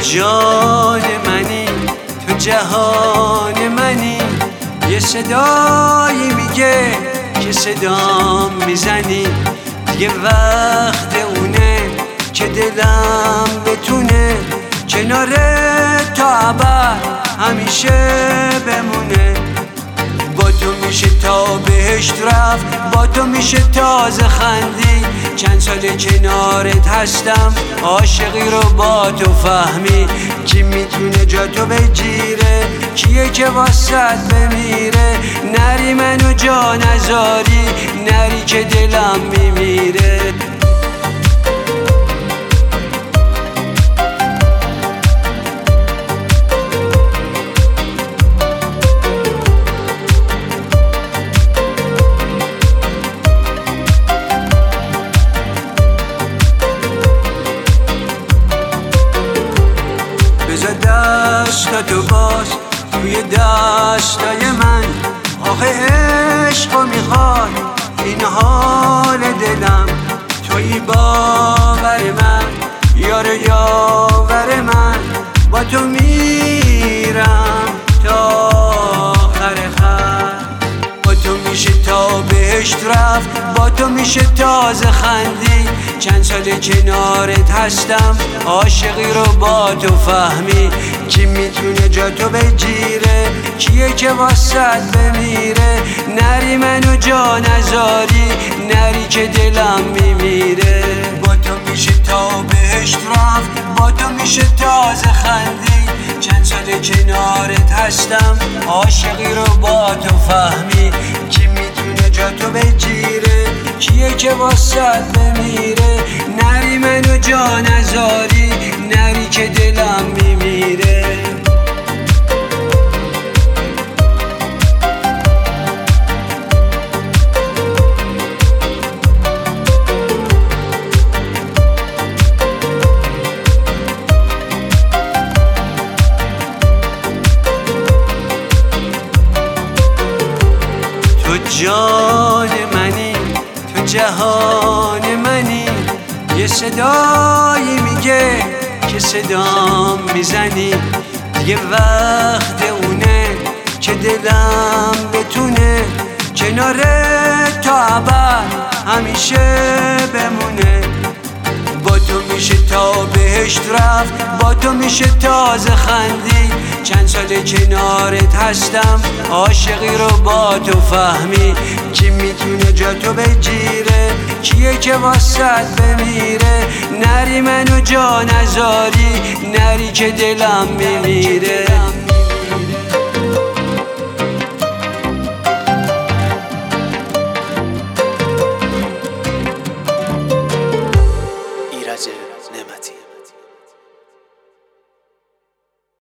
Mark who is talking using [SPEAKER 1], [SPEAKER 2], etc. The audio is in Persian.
[SPEAKER 1] جان منی، تو جهان منی. یه صدایی میگه که صدام میزنی، دیگه وقت اونه که دلم بتونه کنار تا ابد همیشه بمونه. با تو میشه تا بهشت رفت، با تو میشه تازه خندی. چند سال کنارت هستم، عاشقی رو با تو فهمی. کی میتونه جا تو بگیره، کیه که واسط بمیره؟ نری منو جا نذاری، نری که دلم میمیره. بذار دستاتو باز توی دستای من، آخه عشقو میخواد این حال دلم. توی باور من، یار یاور من، با تو میرم تا آخر خط. با تو میشه تا بهشت رفت، با تو میشه تازه خندی. چند سال کنارت هستم، عاشقی رو با تو فهمی. کی میتونه جا تو بگیره، کیه که واسط بمیره؟ نری منو جا نذاری، نری که دلم میمیره. با تو میشه تا بهشت رفت، با تو میشه تازه خندی. چند سال کنارت هستم، عاشقی رو با تو فهمی. کی میتونه جا تو بگیره، کیه که واسط بمیره؟ نری منو جا نذاری، نری که دلم میمیره. تو جان منی، تو جهان منی. یه صدایی میگه که صدام میزنی، دیگه وقت اونه که دلم بتونه کنار تا ابد همیشه بمونه. با تو میشه تا بهشت رفت، با تو میشه تازه خندی. چند سال کنارت هستم، عاشقی رو با تو فهمی. کی میتونه جا تو بگیره، کیه که واسط بمیره؟ نری منو جا نذاری، نری که دلم میمیره.